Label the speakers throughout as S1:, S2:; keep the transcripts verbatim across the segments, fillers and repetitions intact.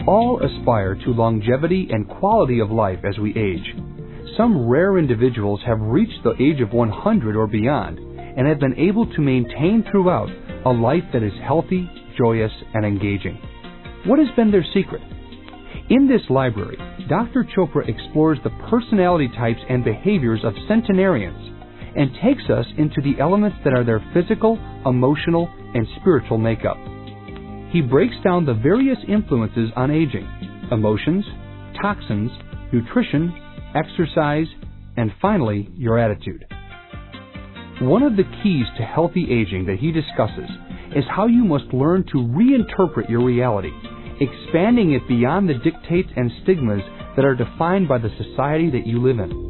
S1: all aspire to longevity and quality of life as we age. Some rare individuals have reached the age of one hundred or beyond and have been able to maintain throughout a life that is healthy, joyous, and engaging. What has been their secret? In this library, Doctor Chopra explores the personality types and behaviors of centenarians and takes us into the elements that are their physical, emotional, and spiritual makeup. He breaks down the various influences on aging: emotions, toxins, nutrition, exercise, and finally, your attitude. One of the keys to healthy aging that he discusses is how you must learn to reinterpret your reality, expanding it beyond the dictates and stigmas that are defined by the society that you live in.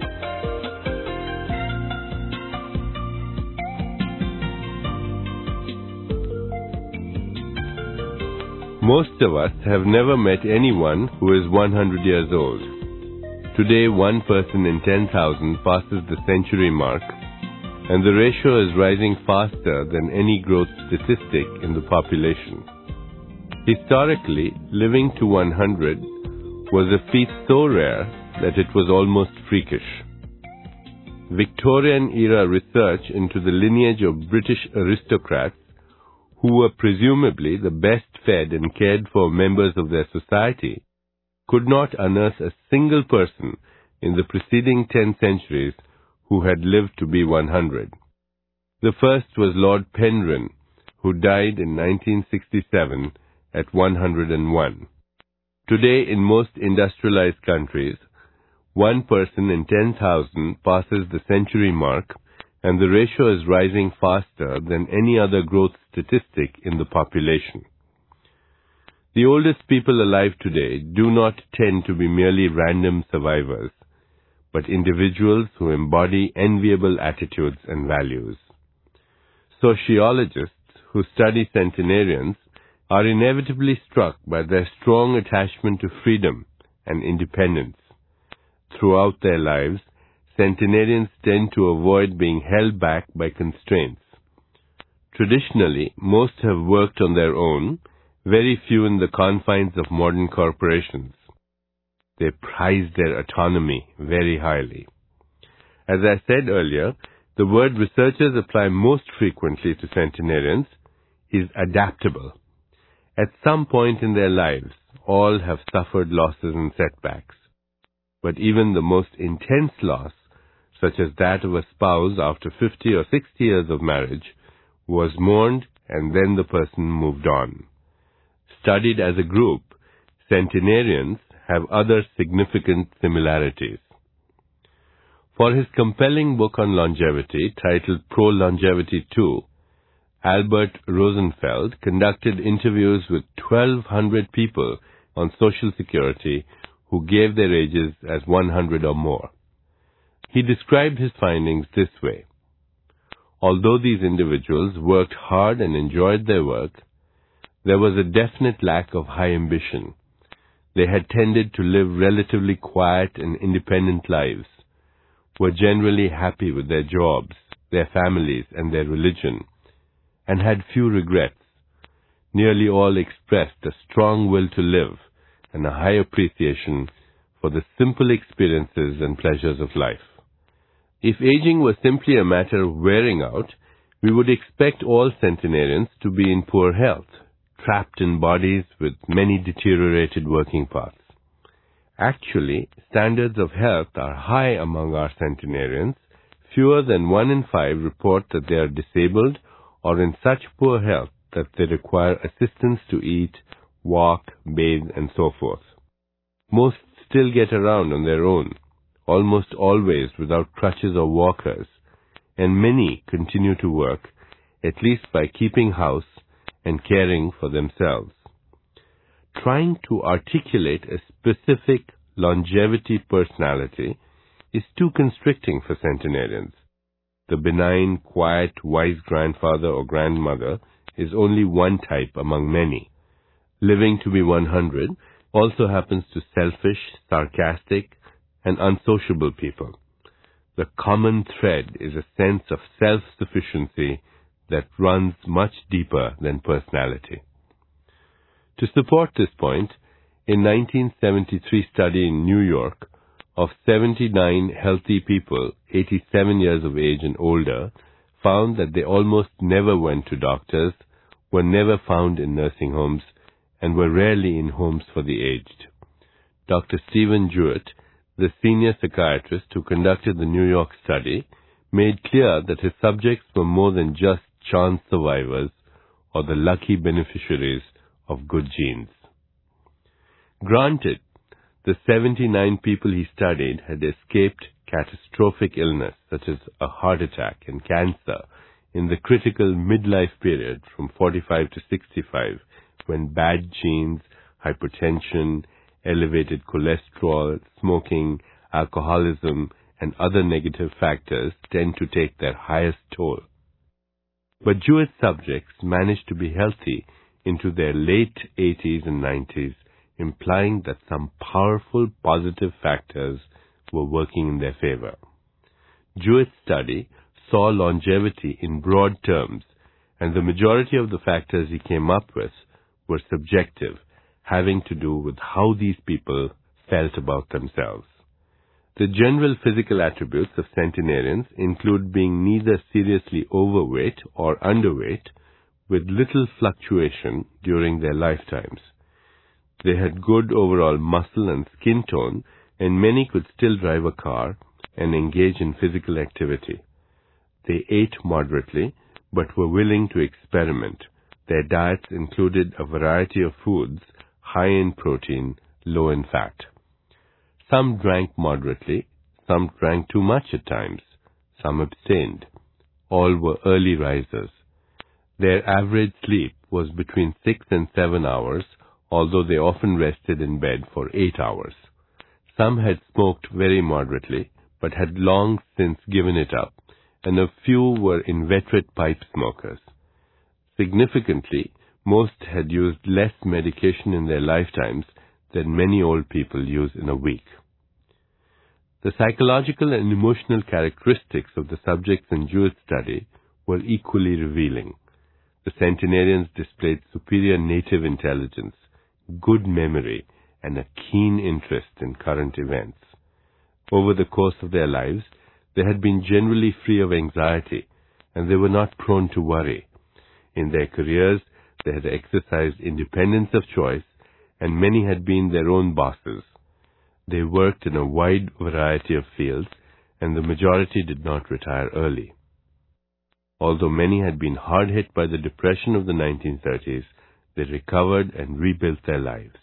S2: Most of us have never met anyone who is one hundred years old. Today, one person in ten thousand passes the century mark, and the ratio is rising faster than any growth statistic in the population. Historically, living to one hundred was a feat so rare that it was almost freakish. Victorian-era research into the lineage of British aristocrats, who were presumably the best fed and cared for members of their society, could not unearth a single person in the preceding ten centuries who had lived to be one hundred. The first was Lord Penrhyn, who died in nineteen sixty-seven at one hundred one. Today, in most industrialized countries, one person in ten thousand passes the century mark, and the ratio is rising faster than any other growth statistic in the population. The oldest people alive today do not tend to be merely random survivors, but individuals who embody enviable attitudes and values. Sociologists who study centenarians are inevitably struck by their strong attachment to freedom and independence. Throughout their lives, centenarians tend to avoid being held back by constraints. Traditionally, most have worked on their own, very few in the confines of modern corporations. They prize their autonomy very highly. As I said earlier, the word researchers apply most frequently to centenarians is adaptable. At some point in their lives, all have suffered losses and setbacks. But even the most intense loss, such as that of a spouse after fifty or sixty years of marriage, was mourned and then the person moved on. Studied as a group, centenarians have other significant similarities. For his compelling book on longevity, titled Pro-Longevity two, Albert Rosenfeld conducted interviews with twelve hundred people on Social Security who gave their ages as one hundred or more. He described his findings this way. Although these individuals worked hard and enjoyed their work, there was a definite lack of high ambition. They had tended to live relatively quiet and independent lives, were generally happy with their jobs, their families, and their religion, and had few regrets. Nearly all expressed a strong will to live and a high appreciation for the simple experiences and pleasures of life. If aging was simply a matter of wearing out, we would expect all centenarians to be in poor health, trapped in bodies with many deteriorated working parts. Actually, standards of health are high among our centenarians. Fewer than one in five report that they are disabled or in such poor health that they require assistance to eat, walk, bathe, and so forth. Most still get around on their own, almost always without crutches or walkers, and many continue to work, at least by keeping house and caring for themselves. Trying to articulate a specific longevity personality is too constricting for centenarians. The benign, quiet, wise grandfather or grandmother is only one type among many. Living to be one hundred also happens to selfish, sarcastic, and unsociable people. The common thread is a sense of self-sufficiency that runs much deeper than personality. To support this point, a nineteen seventy-three study in New York of seventy-nine healthy people, eighty-seven years of age and older, found that they almost never went to doctors, were never found in nursing homes, and were rarely in homes for the aged. Doctor Stephen Jewett, the senior psychiatrist who conducted the New York study, made clear that his subjects were more than just chance survivors or the lucky beneficiaries of good genes. Granted, the seventy-nine people he studied had escaped catastrophic illness such as a heart attack and cancer in the critical midlife period from forty-five to sixty-five, when bad genes, hypertension, elevated cholesterol, smoking, alcoholism, and other negative factors tend to take their highest toll. But Jewett's subjects managed to be healthy into their late eighties and nineties, implying that some powerful positive factors were working in their favor. Jewett's study saw longevity in broad terms, and the majority of the factors he came up with were subjective, having to do with how these people felt about themselves. The general physical attributes of centenarians include being neither seriously overweight or underweight, with little fluctuation during their lifetimes. They had good overall muscle and skin tone, and many could still drive a car and engage in physical activity. They ate moderately, but were willing to experiment. Their diets included a variety of foods, high in protein, low in fat. Some drank moderately, some drank too much at times, some abstained. All were early risers. Their average sleep was between six and seven hours, although they often rested in bed for eight hours. Some had smoked very moderately, but had long since given it up, and a few were inveterate pipe smokers. Significantly, most had used less medication in their lifetimes than many old people use in a week. The psychological and emotional characteristics of the subjects in Jewett's study were equally revealing. The centenarians displayed superior native intelligence, good memory, and a keen interest in current events. Over the course of their lives, they had been generally free of anxiety, and they were not prone to worry. In their careers, they had exercised independence of choice, and many had been their own bosses. They worked in a wide variety of fields, and the majority did not retire early. Although many had been hard hit by the depression of the nineteen thirties, they recovered and rebuilt their lives.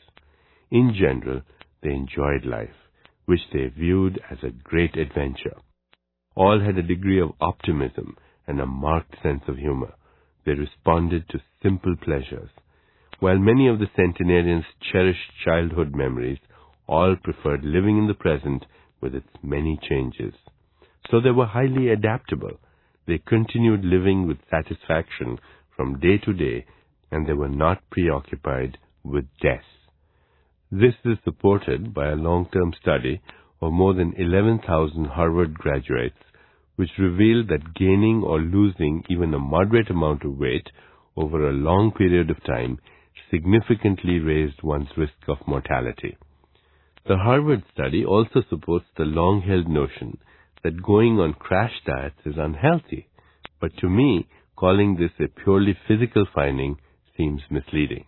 S2: In general, they enjoyed life, which they viewed as a great adventure. All had a degree of optimism and a marked sense of humor. They responded to simple pleasures. While many of the centenarians cherished childhood memories, all preferred living in the present with its many changes. So they were highly adaptable. They continued living with satisfaction from day to day, and they were not preoccupied with death. This is supported by a long-term study of more than eleven thousand Harvard graduates, which revealed that gaining or losing even a moderate amount of weight over a long period of time significantly raised one's risk of mortality. The Harvard study also supports the long-held notion that going on crash diets is unhealthy, but to me, calling this a purely physical finding seems misleading.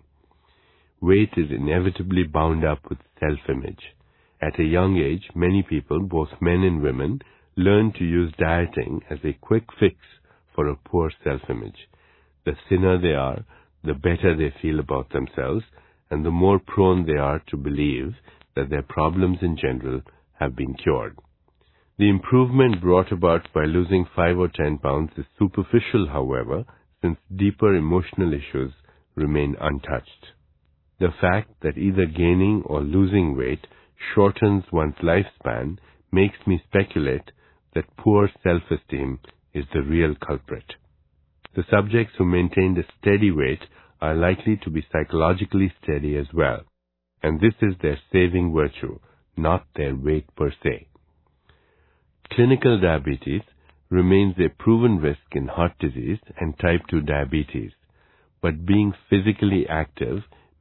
S2: Weight is inevitably bound up with self-image. At a young age, many people, both men and women, learn to use dieting as a quick fix for a poor self-image. The thinner they are, the better they feel about themselves, and the more prone they are to believe that their problems in general have been cured. The improvement brought about by losing five or ten pounds is superficial, however, since deeper emotional issues remain untouched. The fact that either gaining or losing weight shortens one's lifespan makes me speculate that poor self-esteem is the real culprit. The subjects who maintained a steady weight are likely to be psychologically steady as well, and this is their saving virtue, not their weight per se. Clinical diabetes remains a proven risk in heart disease and type two diabetes, but being physically active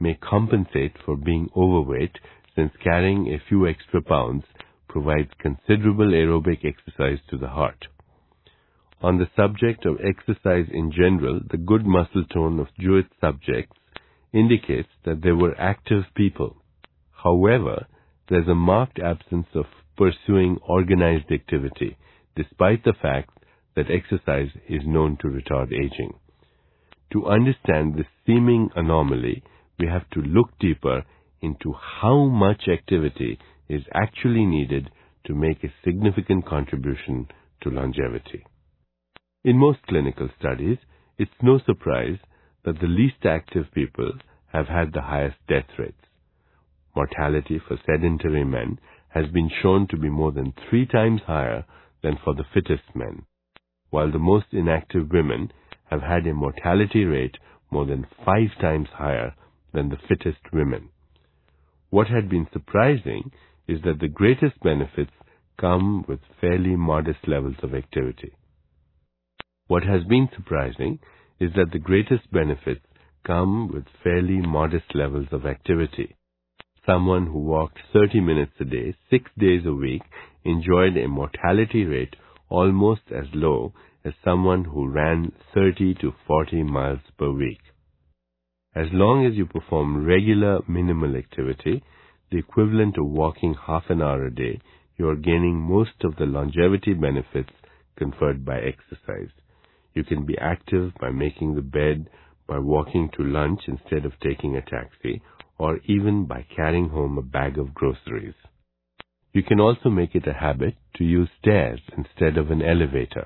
S2: may compensate for being overweight, since carrying a few extra pounds provides considerable aerobic exercise to the heart. On the subject of exercise in general, the good muscle tone of Jewett subjects indicates that they were active people. However, there's a marked absence of pursuing organized activity, despite the fact that exercise is known to retard aging. To understand this seeming anomaly, we have to look deeper into how much activity is actually needed to make a significant contribution to longevity. In most clinical studies, it's no surprise that the least active people have had the highest death rates. Mortality for sedentary men has been shown to be more than three times higher than for the fittest men, while the most inactive women have had a mortality rate more than five times higher than the fittest women. What had been surprising is that the greatest benefits come with fairly modest levels of activity. What has been surprising is that the greatest benefits come with fairly modest levels of activity. Someone who walked thirty minutes a day, six days a week, enjoyed a mortality rate almost as low as someone who ran thirty to forty miles per week. As long as you perform regular minimal activity, the equivalent of walking half an hour a day, you are gaining most of the longevity benefits conferred by exercise. You can be active by making the bed, by walking to lunch instead of taking a taxi, or even by carrying home a bag of groceries. You can also make it a habit to use stairs instead of an elevator.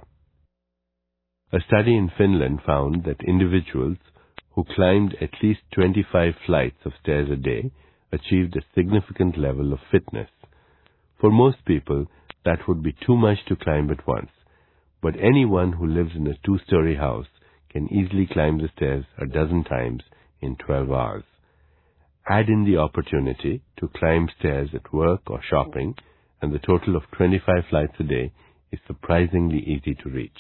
S2: A study in Finland found that individuals who climbed at least twenty-five flights of stairs a day achieved a significant level of fitness. For most people, that would be too much to climb at once, but anyone who lives in a two-story house can easily climb the stairs a dozen times in twelve hours. Add in the opportunity to climb stairs at work or shopping, and the total of twenty-five flights a day is surprisingly easy to reach.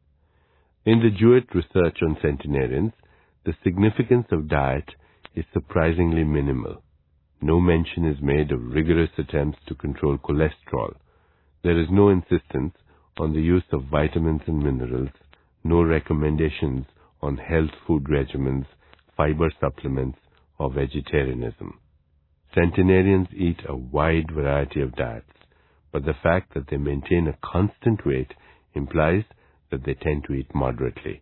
S2: In the Jewett research on centenarians, the significance of diet is surprisingly minimal. No mention is made of rigorous attempts to control cholesterol. There is no insistence on the use of vitamins and minerals, no recommendations on health food regimens, fiber supplements, or vegetarianism. Centenarians eat a wide variety of diets, but the fact that they maintain a constant weight implies that they tend to eat moderately.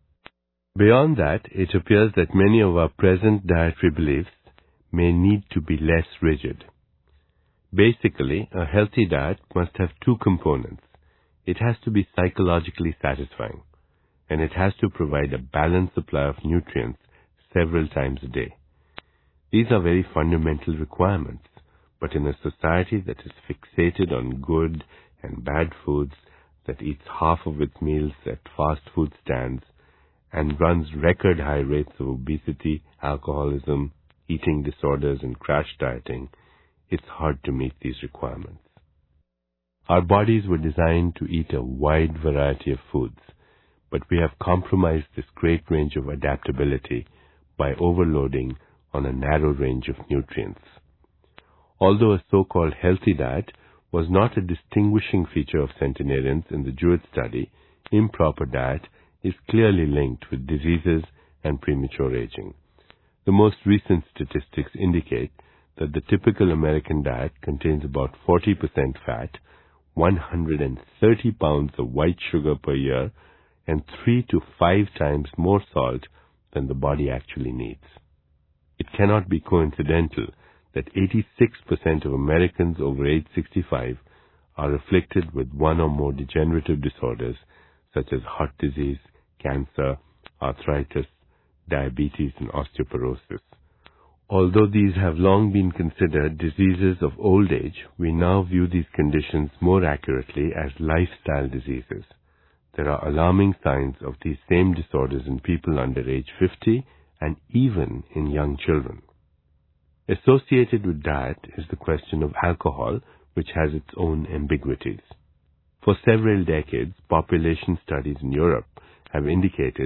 S2: Beyond that, it appears that many of our present dietary beliefs may need to be less rigid. Basically, a healthy diet must have two components. It has to be psychologically satisfying, and it has to provide a balanced supply of nutrients several times a day. These are very fundamental requirements, but in a society that is fixated on good and bad foods, that eats half of its meals at fast food stands, and runs record high rates of obesity, alcoholism, eating disorders, and crash dieting, it's hard to meet these requirements. Our bodies were designed to eat a wide variety of foods, but we have compromised this great range of adaptability by overloading on a narrow range of nutrients. Although a so-called healthy diet was not a distinguishing feature of centenarians in the Jewett study, improper diet is clearly linked with diseases and premature aging. The most recent statistics indicate that the typical American diet contains about forty percent fat, one hundred thirty pounds of white sugar per year, and three to five times more salt than the body actually needs. It cannot be coincidental that eighty-six percent of Americans over age sixty-five are afflicted with one or more degenerative disorders such as heart disease, cancer, arthritis, diabetes, and osteoporosis. Although these have long been considered diseases of old age, we now view these conditions more accurately as lifestyle diseases. There are alarming signs of these same disorders in people under age fifty and even in young children. Associated with diet is the question of alcohol, which has its own ambiguities. For several decades, population studies in Europe have indicated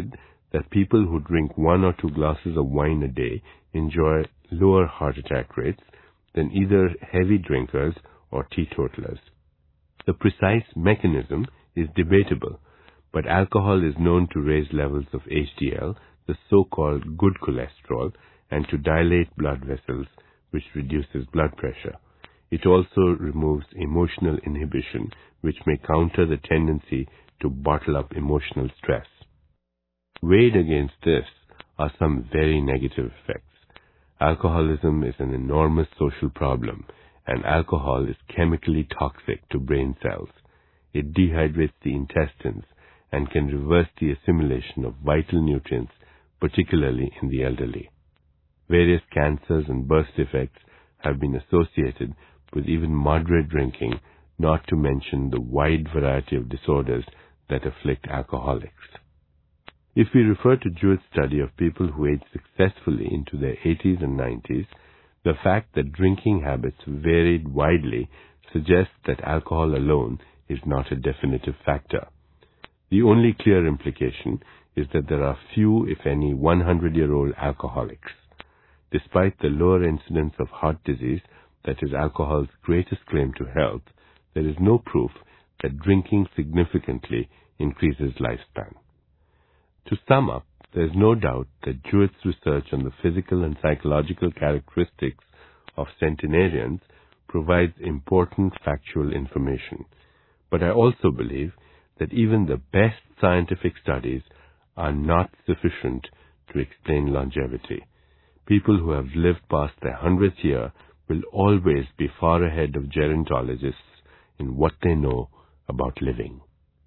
S2: that people who drink one or two glasses of wine a day enjoy lower heart attack rates than either heavy drinkers or teetotalers. The precise mechanism is debatable, but alcohol is known to raise levels of H D L, the so-called good cholesterol, and to dilate blood vessels, which reduces blood pressure. It also removes emotional inhibition, which may counter the tendency to bottle up emotional stress. Weighed against this are some very negative effects. Alcoholism is an enormous social problem, and alcohol is chemically toxic to brain cells. It dehydrates the intestines and can reverse the assimilation of vital nutrients, particularly in the elderly. Various cancers and birth defects have been associated with even moderate drinking, not to mention the wide variety of disorders that afflict alcoholics. If we refer to Jewett's study of people who age successfully into their eighties and nineties, the fact that drinking habits varied widely suggests that alcohol alone is not a definitive factor. The only clear implication is that there are few, if any, hundred-year-old alcoholics. Despite the lower incidence of heart disease that is alcohol's greatest claim to health, there is no proof that drinking significantly increases lifespan. To sum up, there is no doubt that Jewett's research on the physical and psychological characteristics of centenarians provides important factual information. But I also believe that even the best scientific studies are not sufficient to explain longevity. People who have lived past their hundredth year will always be far ahead of gerontologists in what they know about living.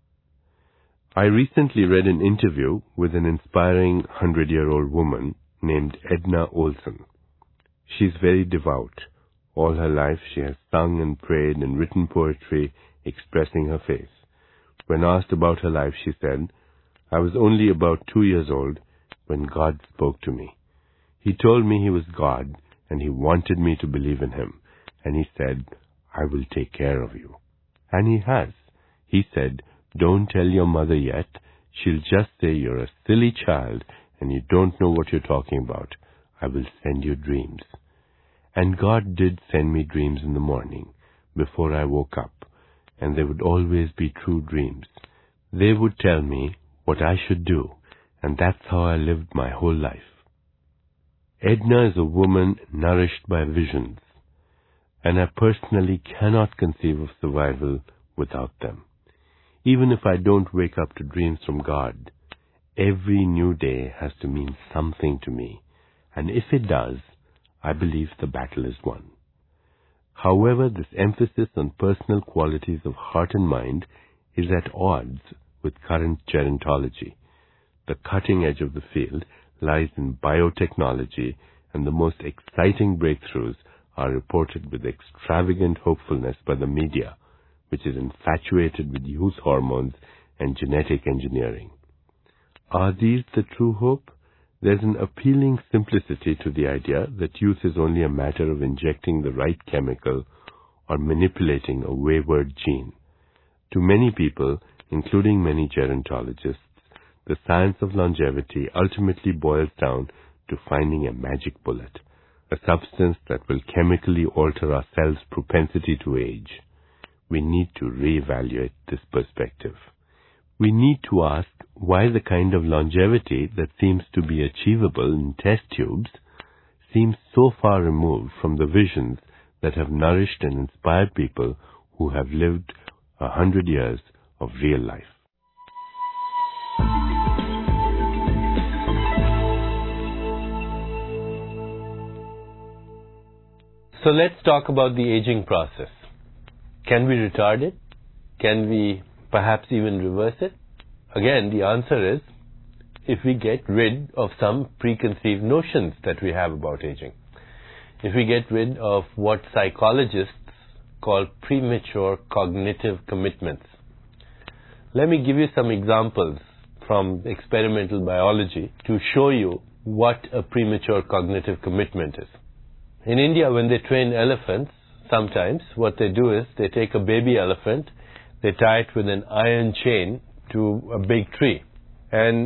S2: I recently read an interview with an inspiring hundred-year-old woman named Edna Olsen. She's very devout. All her life she has sung and prayed and written poetry expressing her faith. When asked about her life, she said, "I was only about two years old when God spoke to me. He told me he was God and he wanted me to believe in him. And he said, 'I will take care of you.' And he has. He said, 'Don't tell your mother yet. She'll just say you're a silly child and you don't know what you're talking about. I will send you dreams.' And God did send me dreams in the morning before I woke up, and they would always be true dreams. They would tell me what I should do, and that's how I lived my whole life." Edna is a woman nourished by visions, and I personally cannot conceive of survival without them. Even if I don't wake up to dreams from God, every new day has to mean something to me, and if it does, I believe the battle is won. However, this emphasis on personal qualities of heart and mind is at odds with current gerontology. The cutting edge of the field lies in biotechnology, and the most exciting breakthroughs are reported with extravagant hopefulness by the media, which is infatuated with youth hormones and genetic engineering. Are these the true hope? There's an appealing simplicity to the idea that youth is only a matter of injecting the right chemical or manipulating a wayward gene. To many people, including many gerontologists, the science of longevity ultimately boils down to finding a magic bullet, a substance that will chemically alter our cells' propensity to age. We need to reevaluate this perspective. We need to ask why the kind of longevity that seems to be achievable in test tubes seems so far removed from the visions that have nourished and inspired people who have lived a hundred years of real life.
S3: So let's talk about the aging process. Can we retard it? Can we perhaps even reverse it? Again, the answer is if we get rid of some preconceived notions that we have about aging. If we get rid of what psychologists call premature cognitive commitments. Let me give you some examples from experimental biology to show you what a premature cognitive commitment is. In India, when they train elephants, sometimes what they do is they take a baby elephant, they tie it with an iron chain to a big tree. And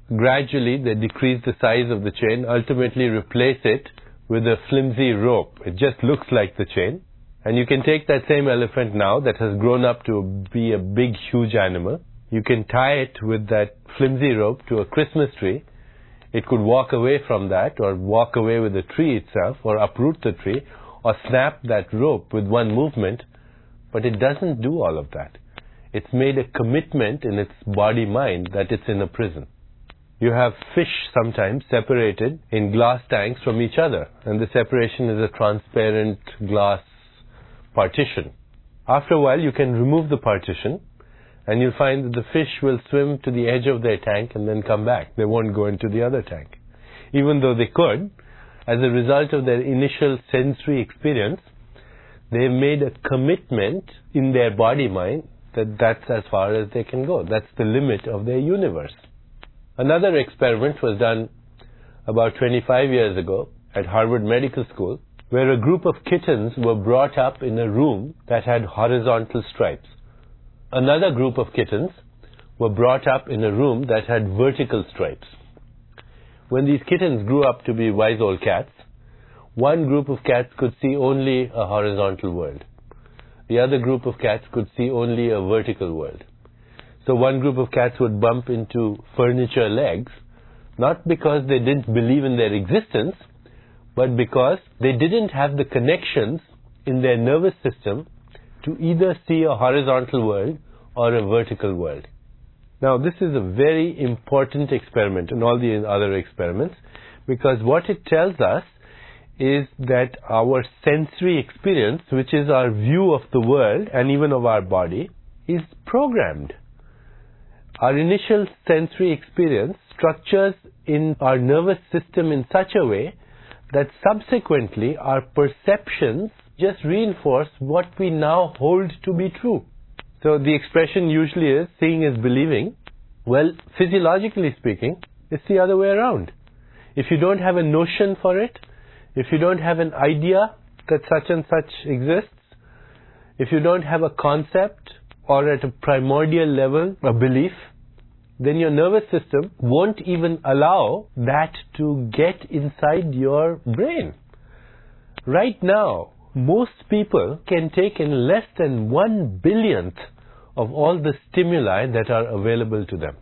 S3: gradually they decrease the size of the chain, ultimately replace it with a flimsy rope. It just looks like the chain. And you can take that same elephant now that has grown up to be a big, huge animal. You can tie it with that flimsy rope to a Christmas tree. It could walk away from that, or walk away with the tree itself, or uproot the tree, or snap that rope with one movement. But it doesn't do all of that. It's made a commitment in its body-mind that it's in a prison. You have fish sometimes separated in glass tanks from each other, and the separation is a transparent glass partition. After a while, you can remove the partition, and you'll find that the fish will swim to the edge of their tank and then come back. They won't go into the other tank. Even though they could, as a result of their initial sensory experience, they've made a commitment in their body-mind that that's as far as they can go. That's the limit of their universe. Another experiment was done about twenty-five years ago at Harvard Medical School, where a group of kittens were brought up in a room that had horizontal stripes. Another group of kittens were brought up in a room that had vertical stripes. When these kittens grew up to be wise old cats, one group of cats could see only a horizontal world. The other group of cats could see only a vertical world. So one group of cats would bump into furniture legs, not because they didn't believe in their existence, but because they didn't have the connections in their nervous system to either see a horizontal world or a vertical world. Now, this is a very important experiment in all the other experiments, because what it tells us is that our sensory experience, which is our view of the world and even of our body, is programmed. Our initial sensory experience structures in our nervous system in such a way that subsequently our perceptions just reinforce what we now hold to be true. So the expression usually is, seeing is believing. Well, physiologically speaking, it's the other way around. If you don't have a notion for it, if you don't have an idea that such and such exists, if you don't have a concept or at a primordial level a belief, then your nervous system won't even allow that to get inside your brain. Right now, most people can take in less than one billionth of all the stimuli that are available to them.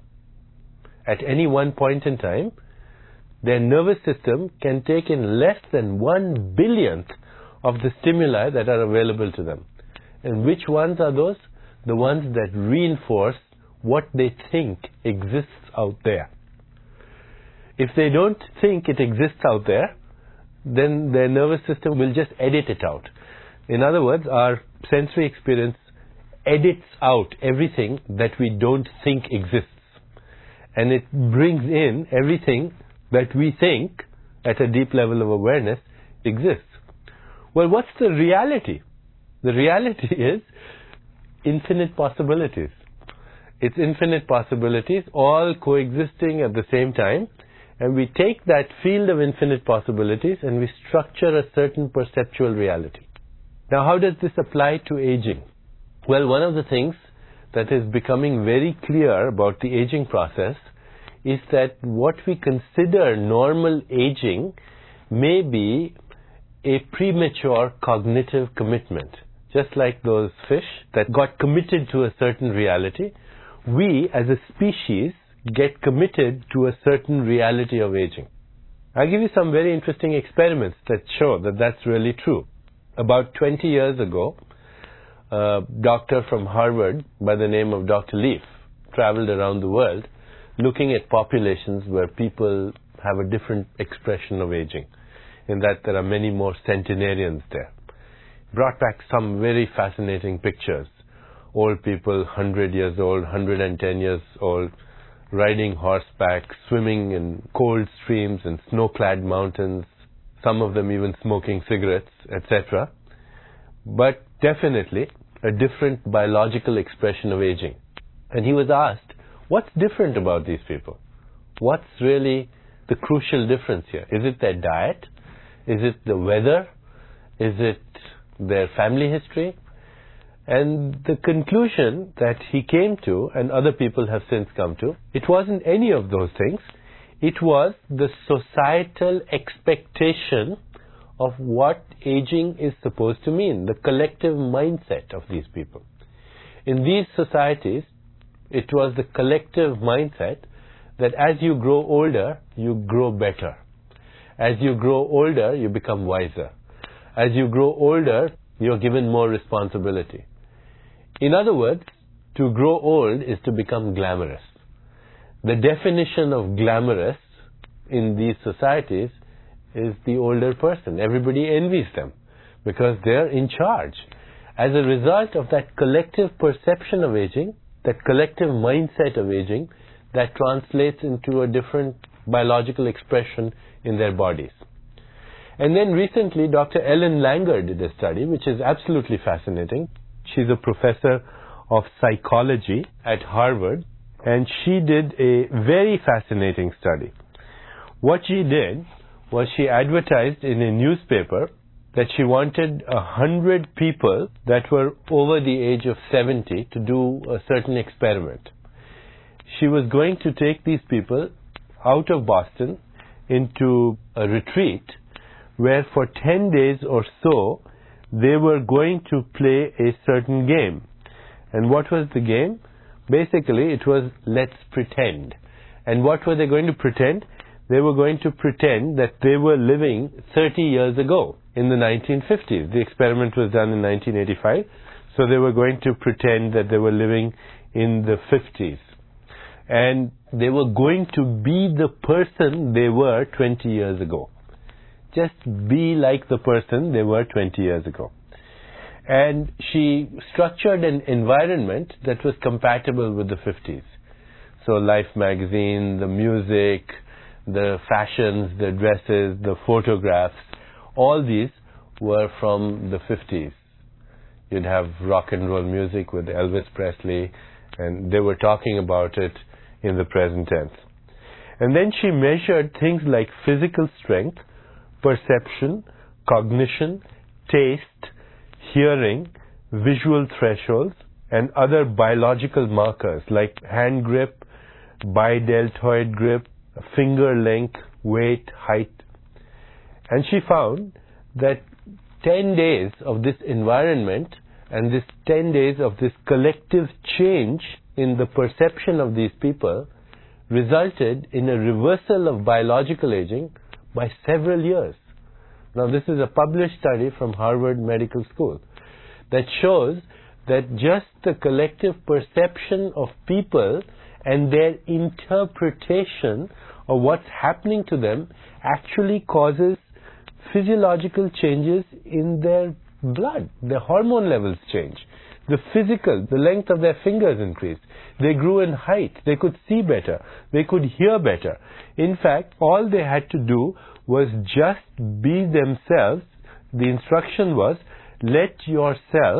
S3: At any one point in time, their nervous system can take in less than one billionth of the stimuli that are available to them. And which ones are those? The ones that reinforce what they think exists out there. If they don't think it exists out there, then their nervous system will just edit it out. In other words, our sensory experience edits out everything that we don't think exists. And it brings in everything that we think at a deep level of awareness exists. Well, what's the reality? The reality is infinite possibilities. It's infinite possibilities all coexisting at the same time, and we take that field of infinite possibilities and we structure a certain perceptual reality. Now, how does this apply to aging? Well, one of the things that is becoming very clear about the aging process is that what we consider normal aging may be a premature cognitive commitment. Just like those fish that got committed to a certain reality, we as a species get committed to a certain reality of aging. I'll give you some very interesting experiments that show that that's really true. About twenty years ago, a doctor from Harvard by the name of Doctor Leaf traveled around the world looking at populations where people have a different expression of aging, in that there are many more centenarians there. Brought back some very fascinating pictures. Old people, one hundred years old, one hundred ten years old, riding horseback, swimming in cold streams and snow-clad mountains, some of them even smoking cigarettes, et cetera. But definitely a different biological expression of aging. And he was asked, what's different about these people? What's really the crucial difference here? Is it their diet? Is it the weather? Is it their family history? And the conclusion that he came to, and other people have since come to, it wasn't any of those things. It was the societal expectation of what aging is supposed to mean, the collective mindset of these people. In these societies, it was the collective mindset that as you grow older, you grow better. As you grow older, you become wiser. As you grow older, you're given more responsibility. In other words, to grow old is to become glamorous. The definition of glamorous in these societies is the older person. Everybody envies them because they're in charge. As a result of that collective perception of aging, that collective mindset of aging, that translates into a different biological expression in their bodies. And then recently, Doctor Ellen Langer did a study, which is absolutely fascinating. She's a professor of psychology at Harvard, and she did a very fascinating study. What she did was she advertised in a newspaper that she wanted a hundred people that were over the age of seventy to do a certain experiment. She was going to take these people out of Boston into a retreat where for ten days or so they were going to play a certain game. And what was the game? Basically, it was let's pretend. And what were they going to pretend? They were going to pretend that they were living thirty years ago in the nineteen fifties. The experiment was done in nineteen eighty-five, so they were going to pretend that they were living in the fifties. And they were going to be the person they were twenty years ago. Just be like the person they were twenty years ago. And she structured an environment that was compatible with the fifties. So Life magazine, the music, the fashions, the dresses, the photographs, all these were from the fifties. You'd have rock and roll music with Elvis Presley, and they were talking about it in the present tense. And then she measured things like physical strength, perception, cognition, taste, hearing, visual thresholds, and other biological markers like hand grip, bideltoid grip, finger length, weight, height. And she found that ten days of this environment and this ten days of this collective change in the perception of these people resulted in a reversal of biological aging by several years. Now, this is a published study from Harvard Medical School that shows that just the collective perception of people and their interpretation of what's happening to them actually causes physiological changes in their blood. Their hormone levels change. The physical, the length of their fingers increased. They grew in height. They could see better. They could hear better. In fact, all they had to do was just be themselves. The instruction was, let yourself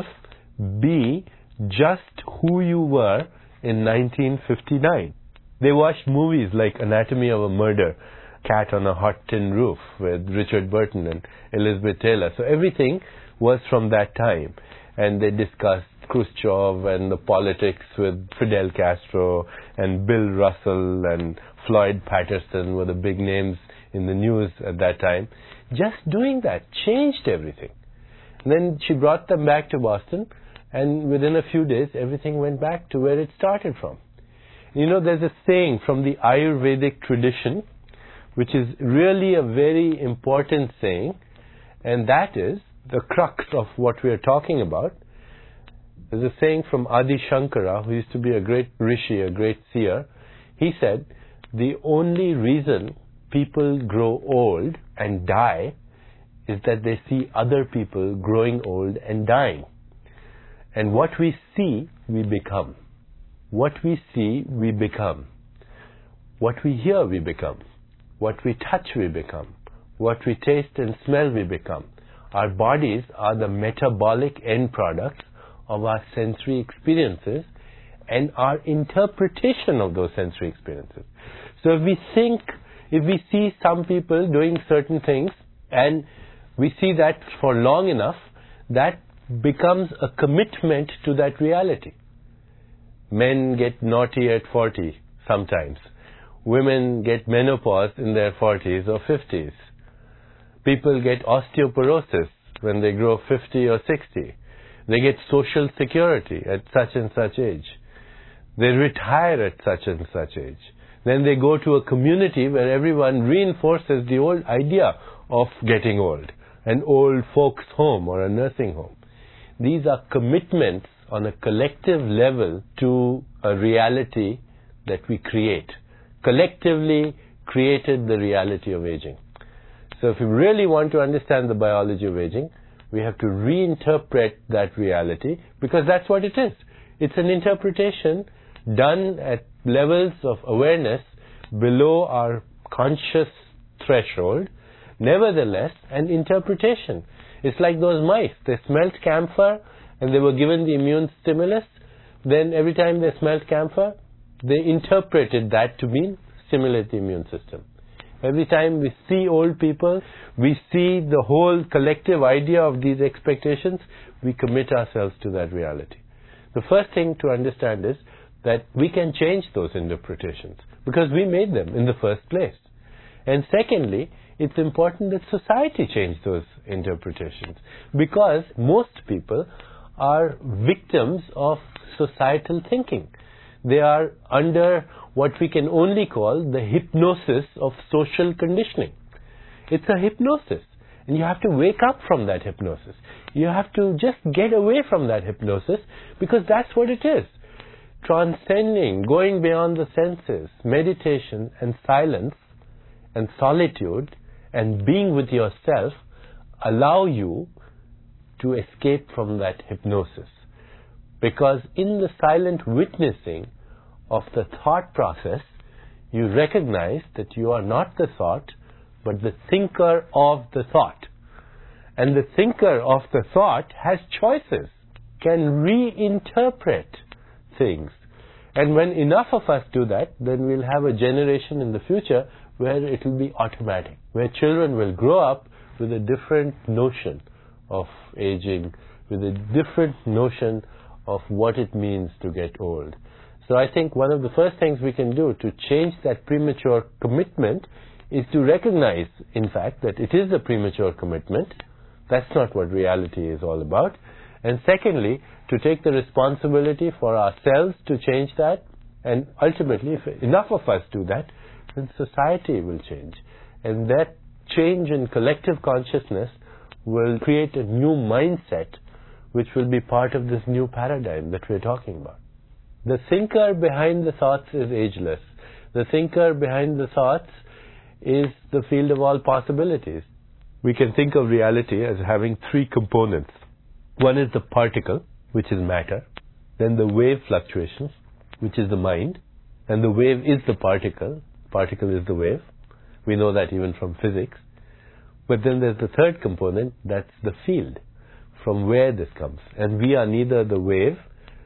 S3: be just who you were in nineteen fifty-nine. They watched movies like Anatomy of a Murder, Cat on a Hot Tin Roof with Richard Burton and Elizabeth Taylor. So everything was from that time. And they discussed Khrushchev and the politics with Fidel Castro and Bill Russell and Floyd Patterson were the big names in the news at that time. Just doing that changed everything. And then she brought them back to Boston, and within a few days, everything went back to where it started from. You know, there's a saying from the Ayurvedic tradition, which is really a very important saying, and that is the crux of what we are talking about. There's a saying from Adi Shankara, who used to be a great rishi, a great seer. He said, the only reason people grow old and die is that they see other people growing old and dying. And what we see, we become. What we see, we become. What we hear, we become. What we touch, we become. What we taste and smell, we become. Our bodies are the metabolic end products of our sensory experiences and our interpretation of those sensory experiences. So if we think, if we see some people doing certain things and we see that for long enough, that becomes a commitment to that reality. Men get naughty at forty sometimes. Women get menopause in their forties or fifties. People get osteoporosis when they grow fifty or sixty. They get social security at such and such age. They retire at such and such age. Then they go to a community where everyone reinforces the old idea of getting old, an old folks' home or a nursing home. These are commitments on a collective level to a reality that we create. Collectively created the reality of aging. So if we really want to understand the biology of aging, we have to reinterpret that reality, because that's what it is. It's an interpretation done at levels of awareness below our conscious threshold. Nevertheless, an interpretation. It's like those mice. They smelt camphor and they were given the immune stimulus. Then every time they smelt camphor, they interpreted that to mean stimulate the immune system. Every time we see old people, we see the whole collective idea of these expectations, we commit ourselves to that reality. The first thing to understand is that we can change those interpretations because we made them in the first place. And secondly, it's important that society change those interpretations, because most people are victims of societal thinking. They are under what we can only call the hypnosis of social conditioning. It's a hypnosis, and you have to wake up from that hypnosis. You have to just get away from that hypnosis, because that's what it is. Transcending, going beyond the senses, meditation and silence and solitude and being with yourself allow you to escape from that hypnosis. Because in the silent witnessing of the thought process, you recognize that you are not the thought, but the thinker of the thought. And the thinker of the thought has choices, can reinterpret things. And when enough of us do that, then we'll have a generation in the future where it will be automatic, where children will grow up with a different notion of aging, with a different notion of what it means to get old. So I think one of the first things we can do to change that premature commitment is to recognize, in fact, that it is a premature commitment. That's not what reality is all about. And secondly, to take the responsibility for ourselves to change that. And ultimately, if enough of us do that, then society will change. And that change in collective consciousness will create a new mindset which will be part of this new paradigm that we're talking about. The thinker behind the thoughts is ageless. The thinker behind the thoughts is the field of all possibilities. We can think of reality as having three components. One is the particle, which is matter. Then the wave fluctuations, which is the mind. And the wave is the particle. Particle is the wave. We know that even from physics. But then there's the third component, that's the field, from where this comes. And we are neither the wave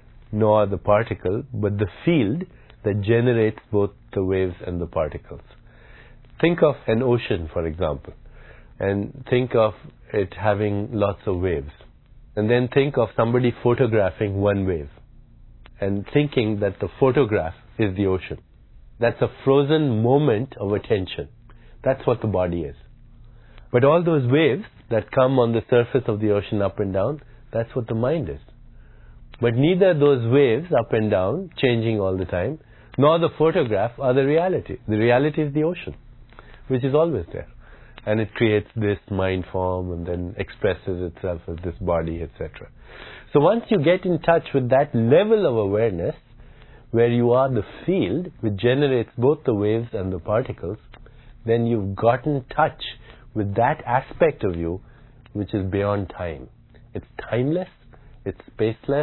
S3: nor the particle, but the field that generates both the waves and the particles. Think of an ocean, for example, and think of it having lots of waves. And then think of somebody photographing one wave and thinking that the photograph is the ocean. That's a frozen moment of attention. That's what the body is. But all those waves that come on the surface of the ocean up and down, that's what the mind is. But neither those waves up and down, changing all the time, nor the photograph are the reality. The reality is the ocean, which is always there. And it creates this mind form and then expresses itself as this body, et cetera. So once you get in touch with that level of awareness, where you are the field which generates both the waves and the particles, then you've gotten touch with that aspect of you which is beyond time. It's timeless, it's spaceless,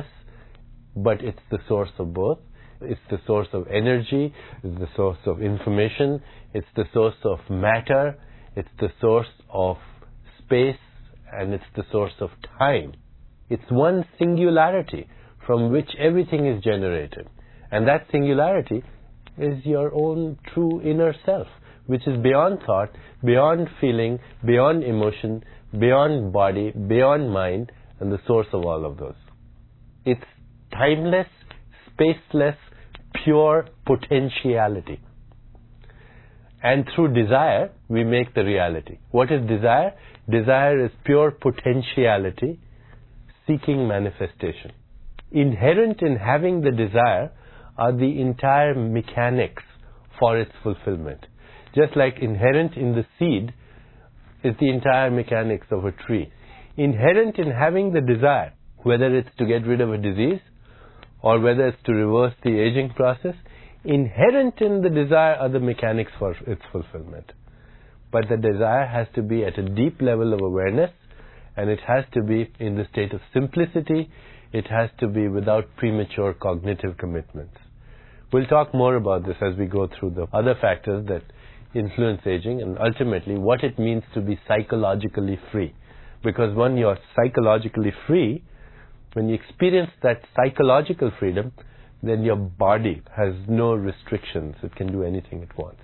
S3: but it's the source of both. It's the source of energy, it's the source of information, it's the source of matter, it's the source of space, and it's the source of time. It's one singularity from which everything is generated. And that singularity is your own true inner self, which is beyond thought, beyond feeling, beyond emotion, beyond body, beyond mind, and the source of all of those. It's timeless, spaceless, pure potentiality. And through desire, we make the reality. What is desire? Desire is pure potentiality seeking manifestation. Inherent in having the desire are the entire mechanics for its fulfillment. Just like inherent in the seed is the entire mechanics of a tree. Inherent in having the desire, whether it's to get rid of a disease or whether it's to reverse the aging process, inherent in the desire are the mechanics for its fulfillment. But the desire has to be at a deep level of awareness, and it has to be in the state of simplicity. It has to be without premature cognitive commitments. We'll talk more about this as we go through the other factors that influence aging and ultimately what it means to be psychologically free. Because when you're psychologically free, when you experience that psychological freedom, then your body has no restrictions. It can do anything it wants.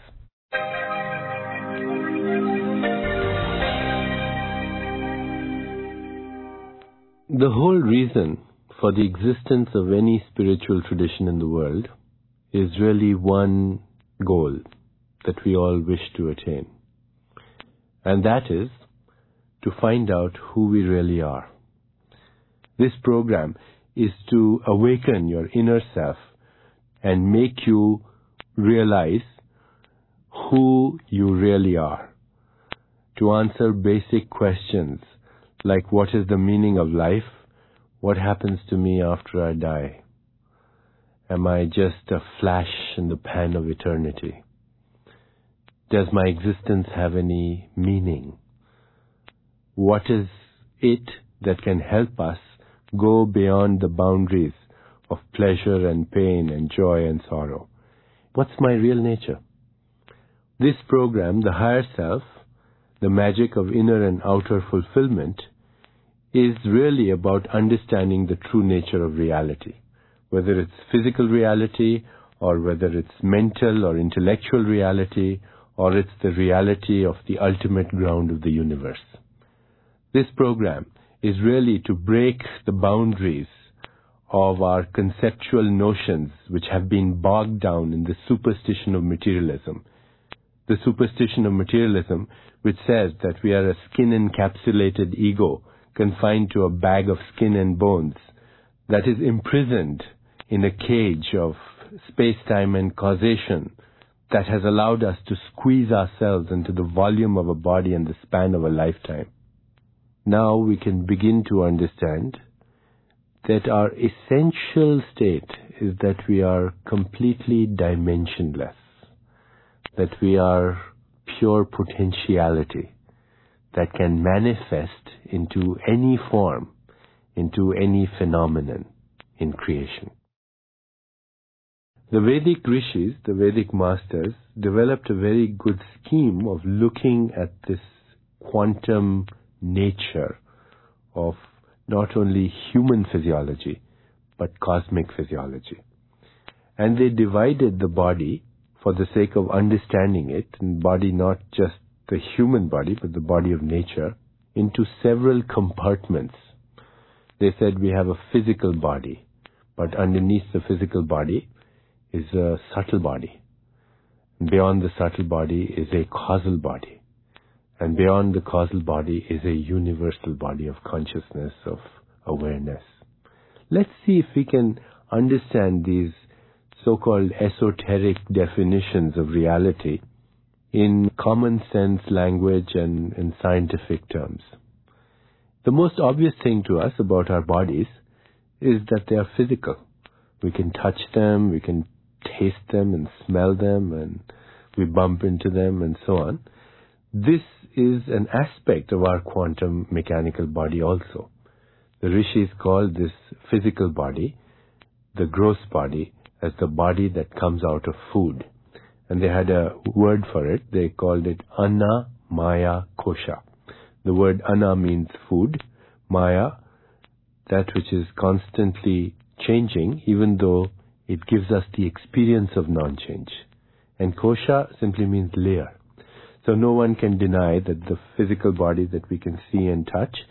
S2: The whole reason for the existence of any spiritual tradition in the world is really one goal that we all wish to attain. And that is to find out who we really are. This program is to awaken your inner self and make you realize who you really are. To answer basic questions like what is the meaning of life? What happens to me after I die? Am I just a flash in the pan of eternity? Does my existence have any meaning? What is it that can help us go beyond the boundaries of pleasure and pain and joy and sorrow? What's my real nature? This program, The Higher Self, the magic of inner and outer fulfillment, is really about understanding the true nature of reality. Whether it's physical reality, or whether it's mental or intellectual reality, or it's the reality of the ultimate ground of the universe. This program is really to break the boundaries of our conceptual notions which have been bogged down in the superstition of materialism. The superstition of materialism which says that we are a skin-encapsulated ego confined to a bag of skin and bones that is imprisoned in a cage of space-time and causation that has allowed us to squeeze ourselves into the volume of a body in the span of a lifetime. Now we can begin to understand that our essential state is that we are completely dimensionless, that we are pure potentiality that can manifest into any form, into any phenomenon in creation. The Vedic rishis, the Vedic masters, developed a very good scheme of looking at this quantum nature of not only human physiology, but cosmic physiology. And they divided the body for the sake of understanding it, and body not just the human body, but the body of nature, into several compartments. They said we have a physical body, but underneath the physical body is a subtle body. And beyond the subtle body is a causal body. And beyond the causal body is a universal body of consciousness, of awareness. Let's see if we can understand these so-called esoteric definitions of reality in common sense language and in scientific terms. The most obvious thing to us about our bodies is that they are physical. We can touch them, we can taste them and smell them, and we bump into them and so on. This is an aspect of our quantum mechanical body also. The rishis called this physical body, the gross body, as the body that comes out of food. And they had a word for it. They called it Anna Maya Kosha. The word Anna means food. Maya, that which is constantly changing, even though it gives us the experience of non-change. And Kosha simply means layer. So no one can deny that the physical body that we can see and touch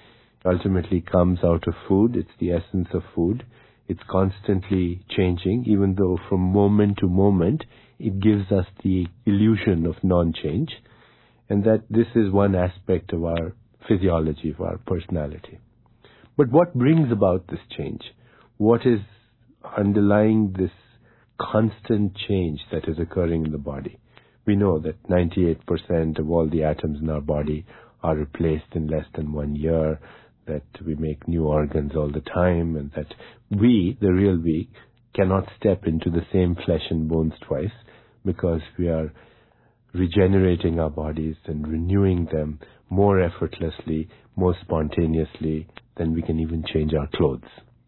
S2: ultimately comes out of food. It's the essence of food. It's constantly changing, even though from moment to moment it gives us the illusion of non-change, and that this is one aspect of our physiology, of our personality. But what brings about this change? What is underlying this constant change that is occurring in the body? We know that ninety-eight percent of all the atoms in our body are replaced in less than one year, that we make new organs all the time, and that we, the real we, cannot step into the same flesh and bones twice, because we are regenerating our bodies and renewing them more effortlessly, more spontaneously than we can even change our clothes.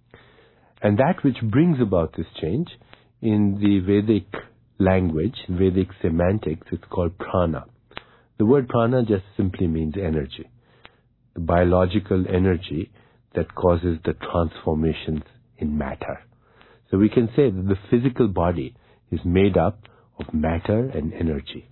S2: And that which brings about this change, in the Vedic language, Vedic semantics, it's called prana. The word prana just simply means energy, the biological energy that causes the transformations in matter. So we can say that the physical body is made up of matter and energy.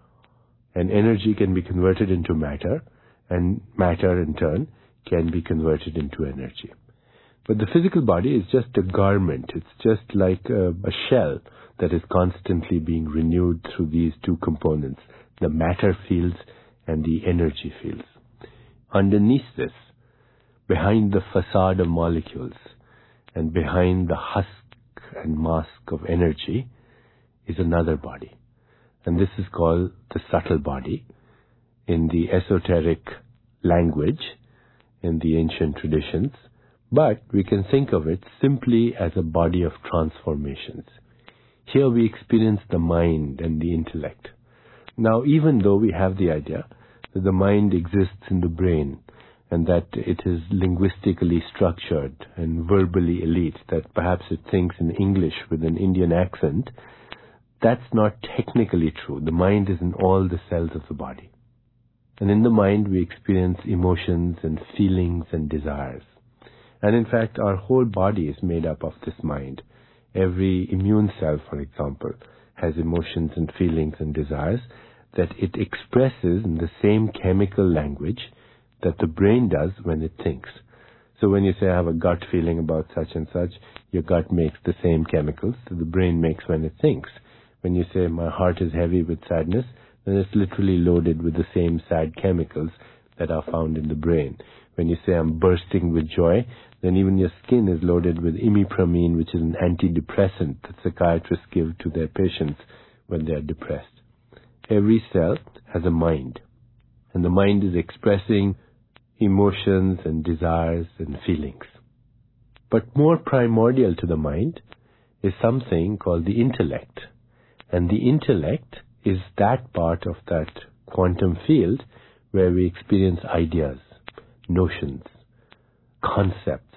S2: And energy can be converted into matter, and matter in turn can be converted into energy. But the physical body is just a garment. It's just like a, a shell that is constantly being renewed through these two components, the matter fields and the energy fields. Underneath this, behind the facade of molecules and behind the husk and mask of energy, is another body. And this is called the subtle body in the esoteric language, in the ancient traditions. But we can think of it simply as a body of transformations. Here we experience the mind and the intellect. Now, even though we have the idea that the mind exists in the brain and that it is linguistically structured and verbally elite, that perhaps it thinks in English with an Indian accent, that's not technically true. The mind is in all the cells of the body. And in the mind we experience emotions and feelings and desires. And in fact, our whole body is made up of this mind. Every immune cell, for example, has emotions and feelings and desires that it expresses in the same chemical language that the brain does when it thinks. So when you say, I have a gut feeling about such and such, your gut makes the same chemicals that the brain makes when it thinks. When you say, my heart is heavy with sadness, then it's literally loaded with the same sad chemicals that are found in the brain. When you say, I'm bursting with joy, then even your skin is loaded with imipramine, which is an antidepressant that psychiatrists give to their patients when they are depressed. Every cell has a mind, and the mind is expressing emotions and desires and feelings. But more primordial to the mind is something called the intellect. And the intellect is that part of that quantum field where we experience ideas, notions, concepts,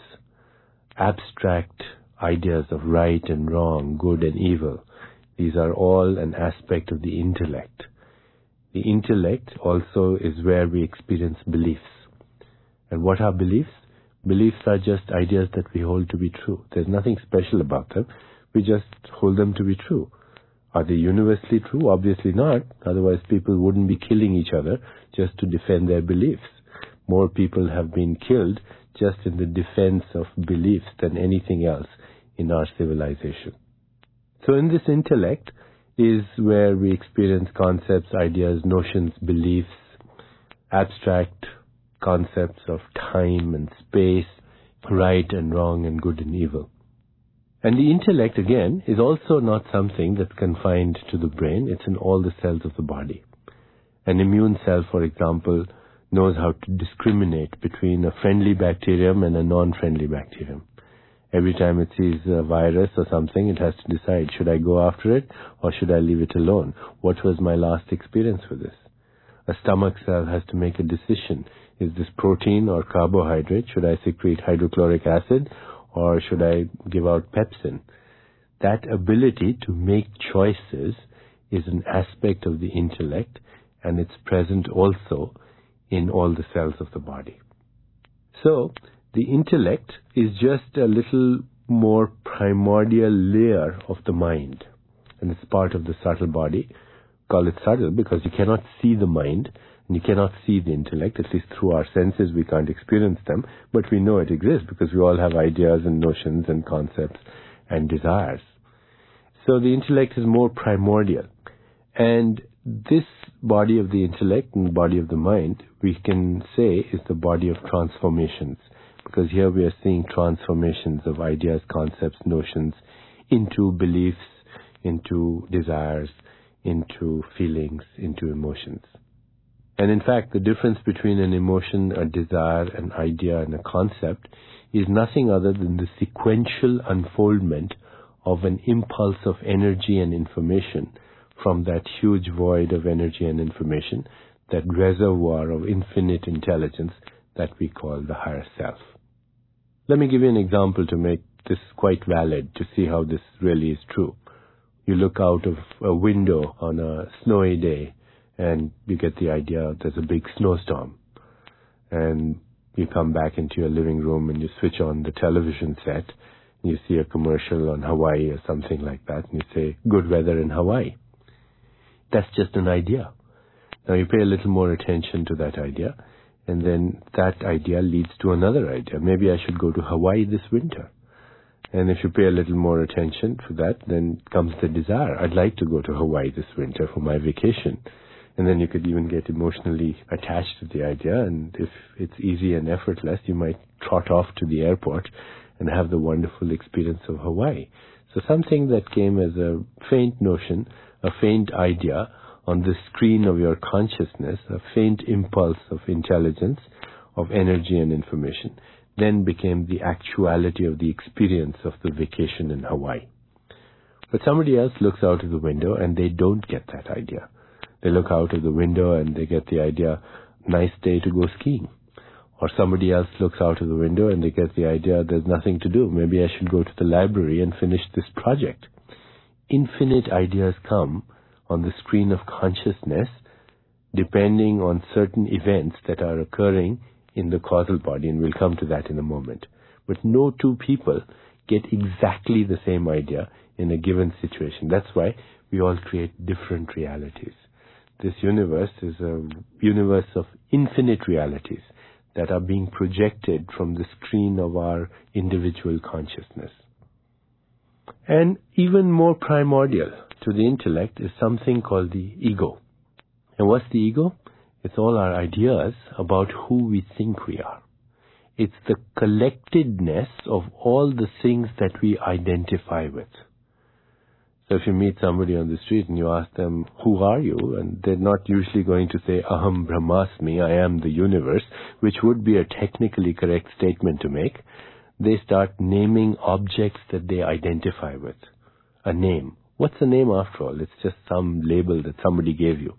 S2: abstract ideas of right and wrong, good and evil. These are all an aspect of the intellect. The intellect also is where we experience beliefs. And what are beliefs? Beliefs are just ideas that we hold to be true. There's nothing special about them. We just hold them to be true. Are they universally true? Obviously not. Otherwise people wouldn't be killing each other just to defend their beliefs. More people have been killed just in the defense of beliefs than anything else in our civilization. So in this intellect is where we experience concepts, ideas, notions, beliefs, abstract concepts of time and space, right and wrong and good and evil. And the intellect, again, is also not something that's confined to the brain. It's in all the cells of the body. An immune cell, for example, knows how to discriminate between a friendly bacterium and a non-friendly bacterium. Every time it sees a virus or something, it has to decide, should I go after it or should I leave it alone? What was my last experience with this? A stomach cell has to make a decision. Is this protein or carbohydrate? Should I secrete hydrochloric acid or should I give out pepsin? That ability to make choices is an aspect of the intellect, and it's present also in all the cells of the body. So, the intellect is just a little more primordial layer of the mind, and it's part of the subtle body, call it subtle because you cannot see the mind and you cannot see the intellect. At least through our senses we can't experience them, but we know it exists because we all have ideas and notions and concepts and desires. So the intellect is more primordial. And this body of the intellect and body of the mind, we can say, is the body of transformations. Because here we are seeing transformations of ideas, concepts, notions into beliefs, into desires, into feelings, into emotions. And in fact, the difference between an emotion, a desire, an idea, and a concept is nothing other than the sequential unfoldment of an impulse of energy and information from that huge void of energy and information, that reservoir of infinite intelligence that we call the higher self. Let me give you an example to make this quite valid, to see how this really is true. You look out of a window on a snowy day and you get the idea there's a big snowstorm. And you come back into your living room and you switch on the television set and you see a commercial on Hawaii or something like that and you say, good weather in Hawaii. That's just an idea. Now you pay a little more attention to that idea, and then that idea leads to another idea. Maybe I should go to Hawaii this winter. And if you pay a little more attention to that, then comes the desire. I'd like to go to Hawaii this winter for my vacation. And then you could even get emotionally attached to the idea, and if it's easy and effortless, you might trot off to the airport and have the wonderful experience of Hawaii. So something that came as a faint notion, a faint idea on the screen of your consciousness, a faint impulse of intelligence, of energy and information, then became the actuality of the experience of the vacation in Hawaii. But somebody else looks out of the window and they don't get that idea. They look out of the window and they get the idea, nice day to go skiing. Or somebody else looks out of the window and they get the idea, there's nothing to do. Maybe I should go to the library and finish this project. Infinite ideas come on the screen of consciousness depending on certain events that are occurring in the causal body, and we'll come to that in a moment. But no two people get exactly the same idea in a given situation. That's why we all create different realities. This universe is a universe of infinite realities that are being projected from the screen of our individual consciousness. And even more primordial to the intellect is something called the ego. And what's the ego? It's all our ideas about who we think we are. It's the collectedness of all the things that we identify with. So if you meet somebody on the street and you ask them, who are you? And they're not usually going to say, Aham Brahmasmi, I am the universe, which would be a technically correct statement to make. They start naming objects that they identify with. A name. What's a name after all? It's just some label that somebody gave you.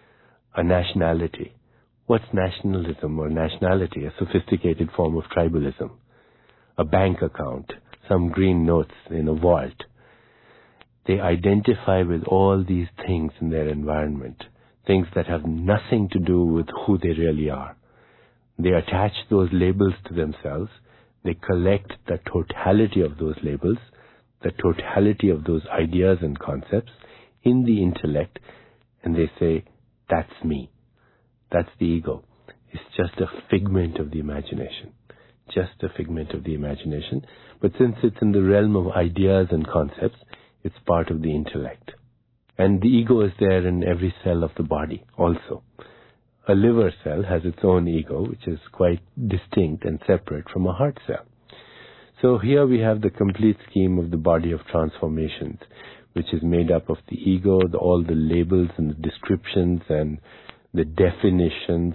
S2: A nationality. What's nationalism or nationality? A sophisticated form of tribalism. A bank account. Some green notes in a vault. They identify with all these things in their environment. Things that have nothing to do with who they really are. They attach those labels to themselves. They collect the totality of those labels, the totality of those ideas and concepts in the intellect, and they say, that's me. That's the ego. It's just a figment of the imagination. Just a figment of the imagination. But since it's in the realm of ideas and concepts, it's part of the intellect. And the ego is there in every cell of the body also. A liver cell has its own ego, which is quite distinct and separate from a heart cell. So here we have the complete scheme of the body of transformations, which is made up of the ego, the, all the labels and the descriptions and the definitions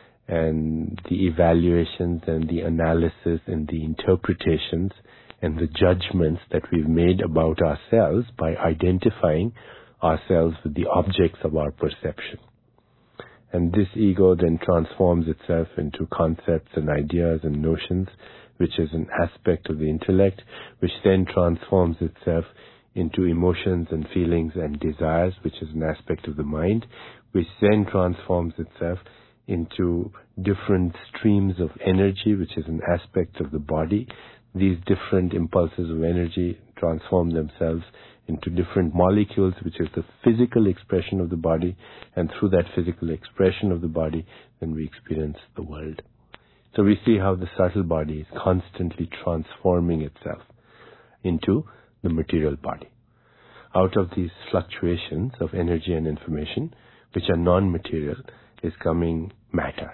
S2: and the evaluations and the analysis and the interpretations and the judgments that we've made about ourselves by identifying ourselves with the objects of our perception. And this ego then transforms itself into concepts and ideas and notions, which is an aspect of the intellect, which then transforms itself into emotions and feelings and desires, which is an aspect of the mind, which then transforms itself into different streams of energy, which is an aspect of the body, these different impulses of energy transform themselves into different molecules, which is the physical expression of the body, and through that physical expression of the body, then we experience the world. So we see how the subtle body is constantly transforming itself into the material body. Out of these fluctuations of energy and information, which are non-material, is coming matter.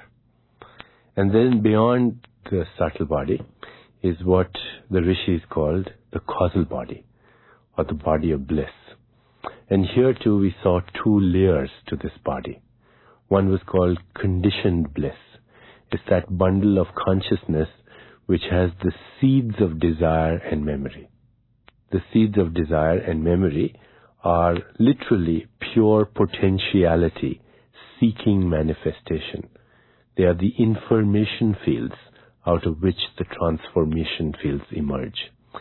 S2: And then beyond the subtle body is what the rishis called the causal body, or the body of bliss. And here too we saw two layers to this body. One was called conditioned bliss. It's that bundle of consciousness which has the seeds of desire and memory. The seeds of desire and memory are literally pure potentiality seeking manifestation. They are the information fields out of which the transformation fields emerge.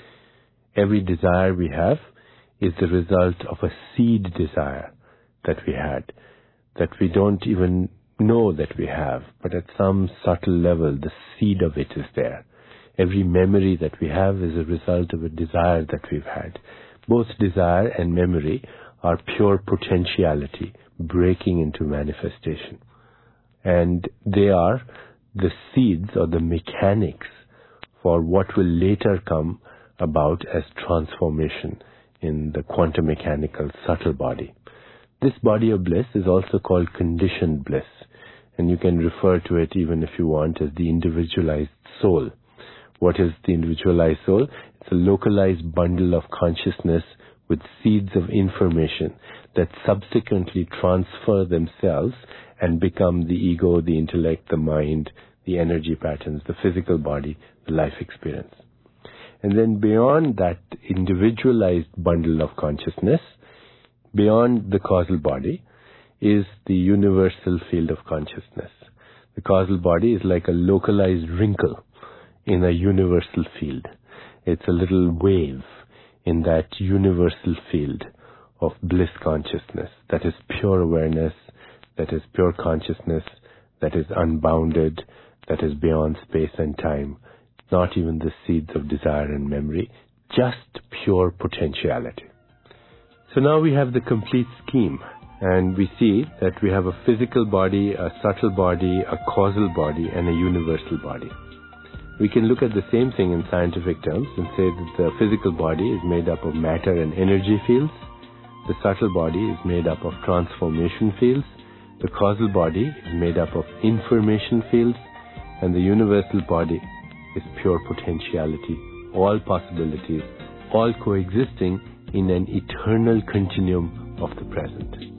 S2: Every desire we have is the result of a seed desire that we had, that we don't even know that we have, but at some subtle level the seed of it is there. Every memory that we have is a result of a desire that we've had. Both desire and memory are pure potentiality breaking into manifestation. And they are the seeds or the mechanics for what will later come about as transformation in the quantum mechanical subtle body. This body of bliss is also called conditioned bliss, and you can refer to it, even if you want, as the individualized soul. What is the individualized soul? It's a localized bundle of consciousness with seeds of information that subsequently transfer themselves and become the ego, the intellect, the mind, the energy patterns, the physical body, the life experience. And then beyond that individualized bundle of consciousness, beyond the causal body, is the universal field of consciousness. The causal body is like a localized wrinkle in a universal field. It's a little wave in that universal field of bliss consciousness that is pure awareness, that is pure consciousness, that is unbounded, that is beyond space and time, not even the seeds of desire and memory, just pure potentiality. So now we have the complete scheme, and we see that we have a physical body, a subtle body, a causal body, and a universal body. We can look at the same thing in scientific terms and say that the physical body is made up of matter and energy fields, the subtle body is made up of transformation fields, the causal body is made up of information fields, and the universal body is pure potentiality, all possibilities, all coexisting in an eternal continuum of the present.